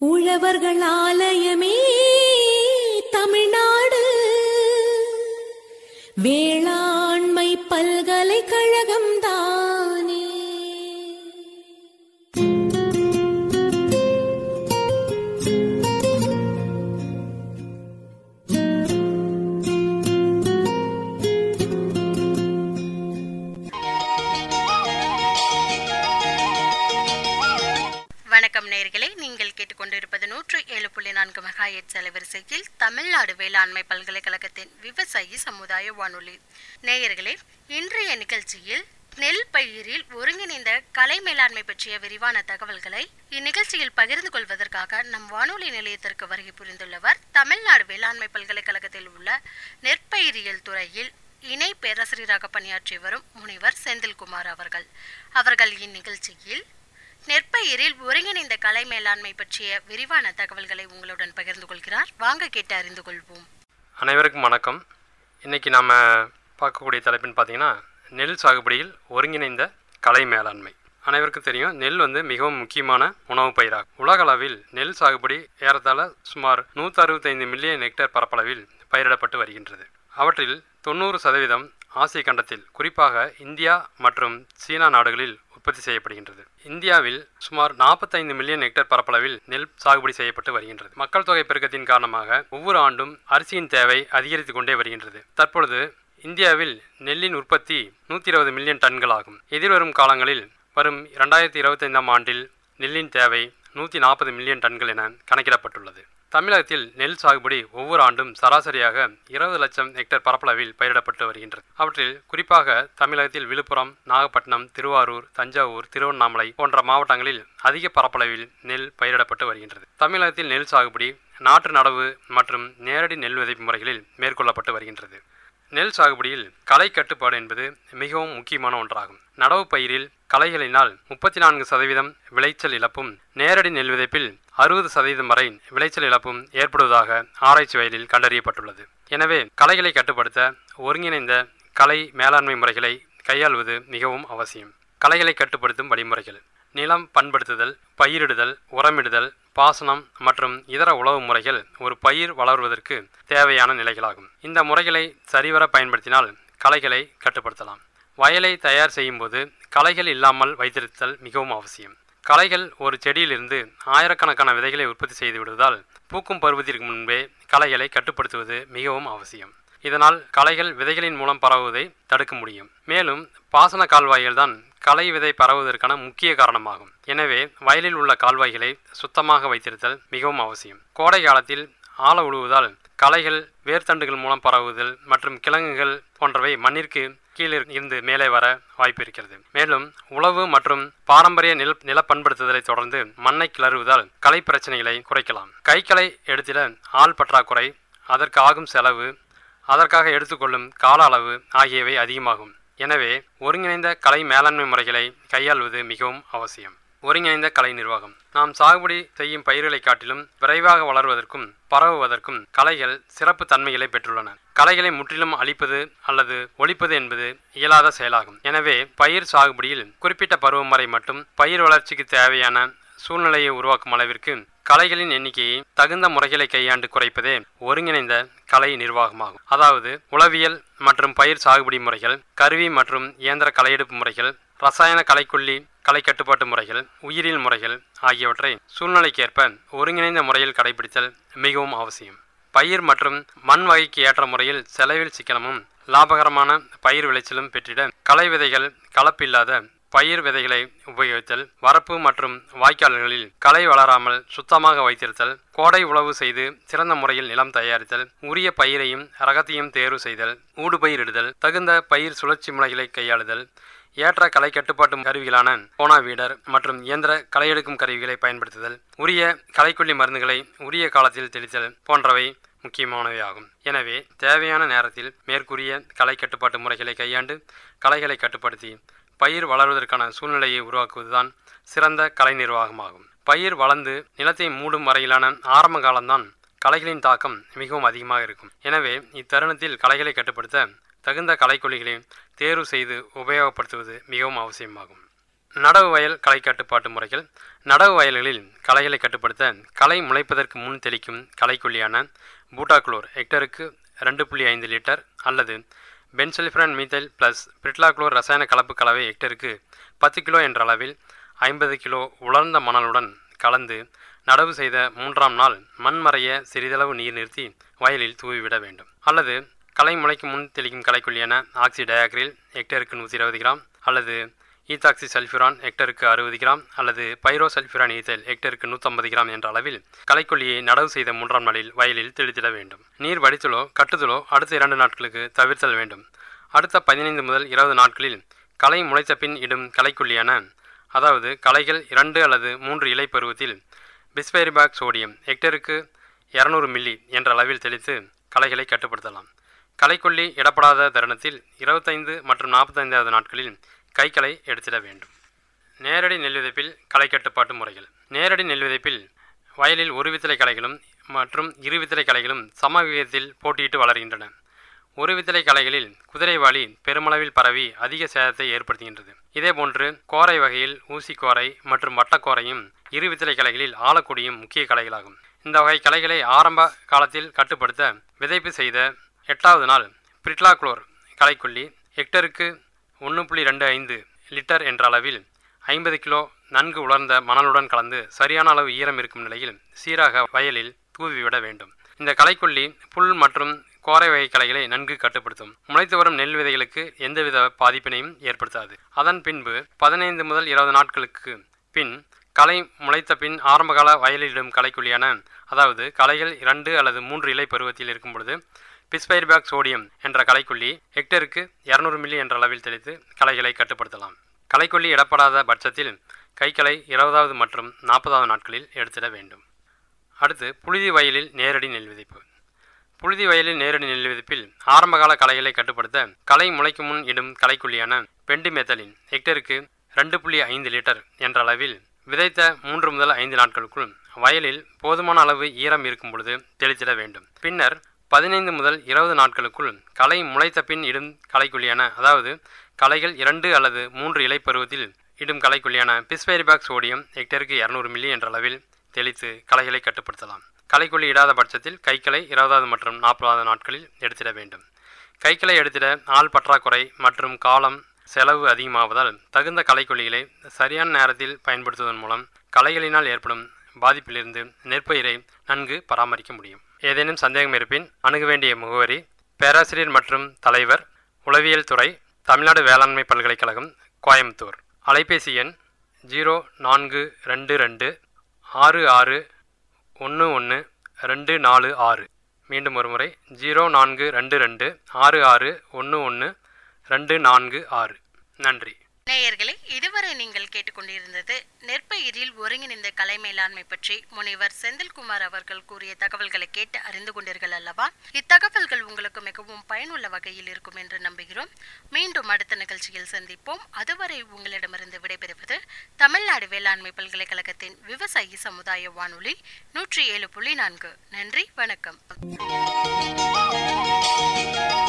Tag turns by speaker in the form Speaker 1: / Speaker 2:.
Speaker 1: உழவர்கள் ஆலயமே தமிழ்நாடு வேளாண்மை பல்கலைக்கழகம் தானே.
Speaker 2: வணக்கம் நேயர்களே, நீங்கள் கேட்டுக்கொண்டிருப்பது 107.4 மெகாஹெர்ட்ஸ் அலைவரிசையில் தமிழ்நாடு வேளாண்மை பல்கலைக்கழகத்தின் விவசாயி சமுதாய வானொலி. நேயர்களே, இன்றைய நிகழ்ச்சியில் நெல் பயிரில் ஒருங்கிணைந்த கலை மேலாண்மை பற்றிய விரிவான தகவல்களை இந்நிகழ்ச்சியில் பகிர்ந்து கொள்வதற்காக நம் வானொலி நிலையத்திற்கு வருகை புரிந்துள்ளவர் தமிழ்நாடு வேளாண்மை பல்கலைக்கழகத்தில் உள்ள நெற்பயிரியல் துறையில் இணை பேராசிரியராக பணியாற்றி வரும் முனைவர் செந்தில்குமார் அவர்கள் இந்நிகழ்ச்சியில் நெற்பயிரில் ஒருங்கிணைந்த கலை மேலாண்மை பற்றிய விரிவான தகவல்களை உங்களுடன் பகிர்ந்து கொள்கிறார். வாங்க கேட்டு அறிந்து கொள்வோம்.
Speaker 3: அனைவருக்கும் வணக்கம். இன்றைக்கி நாம் பார்க்கக்கூடிய தலைப்புன்னு பார்த்தீங்கன்னா நெல் சாகுபடியில் ஒருங்கிணைந்த கலை மேலாண்மை. அனைவருக்கும் தெரியும், நெல் மிகவும் முக்கியமான உணவு பயிராகும். உலக அளவில் நெல் சாகுபடி ஏறத்தாழ சுமார் 165 மில்லியன் ஹெக்டேர் பரப்பளவில் பயிரிடப்பட்டு வருகின்றது. அவற்றில் 90% ஆசிய கண்டத்தில், குறிப்பாக இந்தியா மற்றும் சீனா நாடுகளில் உற்பத்தி செய்யப்படுகின்றது. இந்தியாவில் சுமார் 45 மில்லியன் ஹெக்டேர் பரப்பளவில் நெல் சாகுபடி செய்யப்பட்டு வருகின்றது. மக்கள் தொகை பெருக்கத்தின் காரணமாக ஒவ்வொரு ஆண்டும் அரிசியின் தேவை அதிகரித்து கொண்டே வருகின்றது. தற்பொழுது இந்தியாவில் நெல்லின் உற்பத்தி 120 மில்லியன் டன்கள் ஆகும். எதிர்வரும் காலங்களில் வரும் 2025ஆம் ஆண்டில் நெல்லின் தேவை 140 மில்லியன் டன்கள் என கணக்கிடப்பட்டுள்ளது. தமிழகத்தில் நெல் சாகுபடி ஒவ்வொரு ஆண்டும் சராசரியாக 20 லட்சம் ஹெக்டேர் பரப்பளவில் பயிரிடப்பட்டு வருகின்றது. அவற்றில் குறிப்பாக தமிழகத்தில் விழுப்புரம், நாகப்பட்டினம், திருவாரூர், தஞ்சாவூர், திருவண்ணாமலை போன்ற மாவட்டங்களில் அதிக பரப்பளவில் நெல் பயிரிடப்பட்டு வருகின்றது. தமிழகத்தில் நெல் சாகுபடி நாற்று நடவு மற்றும் நேரடி நெல் விதைப்பு முறைகளில் மேற்கொள்ளப்பட்டு வருகின்றது. நெல் சாகுபடியில் களை கட்டுப்பாடு என்பது மிகவும் முக்கியமான ஒன்றாகும். நடவு பயிரில் களைகளினால் 34% விளைச்சல் இழப்பும், நேரடி நெல் விதைப்பில் 60% வரை விளைச்சல் இழப்பும் ஏற்படுவதாக ஆராய்ச்சி வயலில் கண்டறியப்பட்டுள்ளது. எனவே களைகளை கட்டுப்படுத்த ஒருங்கிணைந்த களை மேலாண்மை முறைகளை கையாள்வது மிகவும் அவசியம். களைகளை கட்டுப்படுத்தும் வழிமுறைகள்: நிலம் பண்படுத்துதல், பயிரிடுதல், உரமிடுதல், பாசனம் மற்றும் இதர உழவு முறைகள் ஒரு பயிர் வளர்வதற்கு தேவையான நிலைகளாகும். இந்த முறைகளை சரிவர பயன்படுத்தினால் களைகளை கட்டுப்படுத்தலாம். வயலை தயார் செய்யும் போது களைகள் இல்லாமல் வைத்திருத்தல் மிகவும் அவசியம். களைகள் ஒரு செடியிலிருந்து ஆயிரக்கணக்கான விதைகளை உற்பத்தி செய்து விடுவதால் பூக்கும் பருவத்திற்கு முன்பே களைகளை கட்டுப்படுத்துவது மிகவும் அவசியம். இதனால் களைகள் விதைகளின் மூலம் பரவுவதை தடுக்க முடியும். மேலும் பாசன கால்வாய்கள் தான் களை விதை பரவுவதற்கான முக்கிய காரணமாகும். எனவே வயலில் உள்ள கால்வாய்களை சுத்தமாக வைத்திருத்தல் மிகவும் அவசியம். கோடை காலத்தில் ஆழ உழுவதால் களைகள் வேர்த்தண்டுகள் மூலம் பரவுதல் மற்றும் கிழங்குகள் போன்றவை மண்ணிற்கு கீழே இருந்து மேலே வர வாய்ப்பு இருக்கிறது. மேலும் உழவு மற்றும் பாரம்பரிய நில பண்படுத்துதலை தொடர்ந்து மண்ணை கிளறுவதால் களை பிரச்சனைகளை குறைக்கலாம். கைகளை எடுத்திட ஆள் பற்றாக்குறை, அதற்கு ஆகும் செலவு, அதற்காக எடுத்துக்கொள்ளும் கால அளவு ஆகியவை அதிகமாகும். எனவே ஒருங்கிணைந்த கலை மேலாண்மை முறைகளை கையாள்வது மிகவும் அவசியம். ஒருங்கிணைந்த கலை நிர்வாகம்: நாம் சாகுபடி செய்யும் பயிர்களை காட்டிலும் விரைவாக வளர்வதற்கும் பரவுவதற்கும் களைகள் சிறப்பு தன்மைகளை பெற்றுள்ளன. களைகளை முற்றிலும் அழிப்பது அல்லது ஒழிப்பது என்பது இயலாத செயலாகும். எனவே பயிர் சாகுபடியில் குறிப்பிட்ட பருவம் வரை மட்டும் பயிர் வளர்ச்சிக்கு தேவையான சூழ்நிலையை உருவாக்கும் அளவிற்கு களைகளின் எண்ணிக்கையை தகுந்த முறைகளை கையாண்டு குறைப்பதே ஒருங்கிணைந்த கலை நிர்வாகமாகும். அதாவது உளவியல் மற்றும் பயிர் சாகுபடி முறைகள், கருவி மற்றும் இயந்திர களையெடுப்பு முறைகள், ரசாயன களைக்கொல்லி களை கட்டுப்பாட்டு முறைகள், உயிரியல் முறைகள் ஆகியவற்றை சூழ்நிலைக்கேற்ப ஒருங்கிணைந்த முறையில் கடைபிடித்தல் மிகவும் அவசியம். பயிர் மற்றும் மண் வகைக்கு ஏற்ற முறையில் செலவில் சிக்கனமும் லாபகரமான பயிர் விளைச்சலும் பெற்றிட களை விதைகள், கலப்பில்லாத பயிர் விதைகளை உபயோகித்தல், வரப்பு மற்றும் வாய்க்கால்களில் களை வளராமல் சுத்தமாக வைத்திருத்தல், கோடை உழவு செய்து சிறந்த முறையில் நிலம் தயாரித்தல், உரிய பயிரையும் ரகத்தையும் தேர்வு செய்தல், ஊடுபயிரிடுதல், தகுந்த பயிர் சுழற்சி முறைகளை கையாளுதல், ஏற்ற களை கட்டுப்பாட்டு கருவிகளான போனா வீடர் மற்றும் இயந்திர களையெடுக்கும் கருவிகளை பயன்படுத்துதல், உரிய களைக்கொல்லி மருந்துகளை உரிய காலத்தில் தெளித்தல் போன்றவை முக்கியமானவை ஆகும். எனவே தேவையான நேரத்தில் மேற்கூறிய களை கட்டுப்பாட்டு முறைகளை கையாண்டு களைகளை கட்டுப்படுத்தி பயிர் வளர்வதற்கான சூழ்நிலையை உருவாக்குவதுதான் சிறந்த கலை நிர்வாகமாகும். பயிர் வளர்ந்து நிலத்தை மூடும் வரையிலான ஆரம்ப காலம்தான் களைகளின் தாக்கம் மிகவும் அதிகமாக இருக்கும். எனவே இத்தருணத்தில் களைகளை கட்டுப்படுத்த தகுந்த களைக்கொல்லிகளை தேர்வு செய்து உபயோகப்படுத்துவது மிகவும் அவசியமாகும். நடவு வயல் களை கட்டுப்பாட்டு முறைகள். நடவு வயல்களில் களைகளை கட்டுப்படுத்த களை முளைப்பதற்கு முன் தெளிக்கும் களைக்கொல்லியான பூட்டாக்ளோர் ஹெக்டருக்கு 2.5 லிட்டர் அல்லது பென்சல்ஃபிரான் மீத்தைல் ப்ளஸ் பிரிட்லாக்ளோர் ரசாயன கலப்பு கலவை ஹெக்டருக்கு 10 கிலோ என்ற அளவில் 50 கிலோ உலர்ந்த மணலுடன் கலந்து நடவு செய்த 3ஆம் நாள் மண் மறைய சிறிதளவு நீர் நிறுத்தி வயலில் தூவிவிட வேண்டும். அல்லது களை முளைக்கும் முன் தெளிக்கும் களைக்கொல்லியான ஆக்சி டயாக்ரில் ஹெக்டருக்கு 120 கிராம் அல்லது ஈத்தாக்சி சல்ஃபியூரான் ஹெக்டருக்கு 60 கிராம் அல்லது பைரோ சல்ஃபியூரான் ஈத்தல் ஹெக்டருக்கு 150 கிராம் என்ற அளவில் களைக்கொல்லியை நடவு செய்த 3ஆம் நாளில் வயலில் தெளித்திட வேண்டும். நீர் வடித்தலோ கட்டுதலோ அடுத்த 2 நாட்களுக்கு தவிர்த்தல் வேண்டும். அடுத்த 15 முதல் 20 நாட்களில் களை முளைத்த பின் இடும் களைக்கொல்லியான அதாவது களைகள் 2 அல்லது 3 இலை பருவத்தில் பிஸ்பைரிபாக் சோடியம் ஹெக்டருக்கு 200 மில்லி என்ற அளவில் தெளித்து களைகளை கட்டுப்படுத்தலாம். களைக்கொல்லி இடப்படாத தருணத்தில் 25 மற்றும் 45வது நாட்களில் கைகளை எடுத்திட வேண்டும். நேரடி நெல் விதைப்பில் களை கட்டுப்பாட்டு முறைகள். நேரடி நெல் விதைப்பில் வயலில் ஒரு வித்திலை களைகளும் மற்றும் இரு வித்திலை களைகளும் சம விகிதத்தில் போட்டியிட்டு வளர்கின்றன. ஒரு வித்திலை களைகளில் குதிரைவாலி பெருமளவில் பரவி அதிக சேதத்தை ஏற்படுத்துகின்றது. இதேபோன்று கோரை வகையில் ஊசிக்கோரை மற்றும் வட்டக்கோரையும் இரு வித்திலை களைகளில் ஆலக்குடியும் முக்கிய களைகளாகும். இந்த வகை களைகளை ஆரம்ப காலத்தில் கட்டுப்படுத்த விதைப்பு செய்த 8வது நாள் பிரிட்லாக்ளோர் களைக்கொல்லி ஹெக்டருக்கு 1.25 லிட்டர் என்ற அளவில் 50 கிலோ நன்கு உலர்ந்த மணலுடன் கலந்து சரியான அளவு ஈரம் இருக்கும் நிலையில் சீராக வயலில் தூவிவிட வேண்டும். இந்த களைக்கொல்லி புல் மற்றும் கோரை வகை களைகளை நன்கு கட்டுப்படுத்தும். முளைத்து வரும் நெல் விதைகளுக்கு எந்தவித பாதிப்பினையும் ஏற்படுத்தாது. அதன் பின்பு 15 முதல் 20 நாட்களுக்கு பின் களை முளைத்த பின் ஆரம்பகால வயலிலிடும் களைக்கொல்லியான அதாவது களைகள் 2 அல்லது 3 இலை பருவத்தில் இருக்கும் பொழுது பிஸ்பைரிபாக் சோடியம் என்ற களைக்கொல்லி ஹெக்டருக்கு 200 மில்லி என்ற அளவில் தெளித்து களைகளை கட்டுப்படுத்தலாம். களைக்கொல்லி இடப்படாத பட்சத்தில் கைகளை 20வது மற்றும் 40வது நாட்களில் எடுத்திட வேண்டும். அடுத்து புழுதி வயலில் நேரடி நெல் விதைப்பு. புழுதி வயலில் நேரடி நெல் விதைப்பில் ஆரம்பகால களைகளை கட்டுப்படுத்த களை முளைக்கும் முன் இடும் களைக்கொல்லியான பெண்டிமெத்தலின் ஹெக்டருக்கு 2.5 லிட்டர் என்ற அளவில் விதைத்த 3 முதல் 5 நாட்களுக்குள் வயலில் போதுமான அளவு ஈரம் இருக்கும் பொழுது தெளித்திட வேண்டும். பின்னர் 15 முதல் 20 நாட்களுக்குள் களை முளைத்த பின் இடும் களைக்கொல்லியான அதாவது களைகள் 2 அல்லது 3 இலை பருவத்தில் இடும் களைக்கொல்லியான பிஸ்பைரிபாக் சோடியம் ஹெக்டருக்கு 200 மில்லி என்ற அளவில் தெளித்து களைகளை கட்டுப்படுத்தலாம். களைக்கொல்லி இடாத பட்சத்தில் கைகளை 20வது மற்றும் 40வது நாட்களில் எடுத்திட வேண்டும். கைகளை எடுத்திட ஆள் பற்றாக்குறை மற்றும் காலம் செலவு அதிகமாவதால் தகுந்த களைக்கொல்லிகளை சரியான நேரத்தில் பயன்படுத்துவதன் மூலம் களைகளினால் ஏற்படும் பாதிப்பிலிருந்து நெற்பயிரை நன்கு பராமரிக்க முடியும். ஏதேனும் சந்தேகம் இருப்பின் அணுக வேண்டிய முகவரி பேராசிரியர் மற்றும் தலைவர் உளவியல் துறை தமிழ்நாடு வேளாண்மை பல்கலைக்கழகம் கோயம்புத்தூர். அலைபேசி எண் 0422 6611 246. மீண்டும் ஒரு முறை 0422 6611 246. நன்றி.
Speaker 2: நேயர்களே, இதுவரை நீங்கள் கேட்டுக்கொண்டிருந்தது நெற்பயிரில் ஒருங்கிணைந்த கலை மேலாண்மை பற்றி முனைவர் செந்தில்குமார் அவர்கள் கூறிய தகவல்களை கேட்டு அறிந்து கொண்டீர்கள் அல்லவா? இத்தகவல்கள் உங்களுக்கு மிகவும் பயனுள்ள வகையில் இருக்கும் என்று நம்புகிறோம். மீண்டும் அடுத்த நிகழ்ச்சியில் சந்திப்போம். அதுவரை உங்களிடமிருந்து விடைபெறுவது தமிழ்நாடு வேளாண்மை பல்கலைக்கழகத்தின் விவசாயி சமுதாய வானொலி 107.4. நன்றி, வணக்கம்.